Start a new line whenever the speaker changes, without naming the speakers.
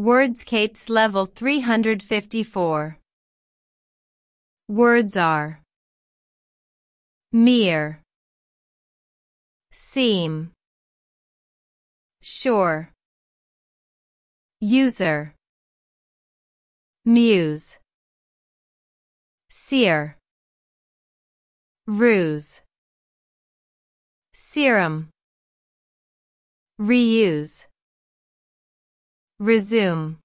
Wordscapes Level 354. Words are mere, seem, sure, user, muse, seer, ruse, serum, reuse, resume.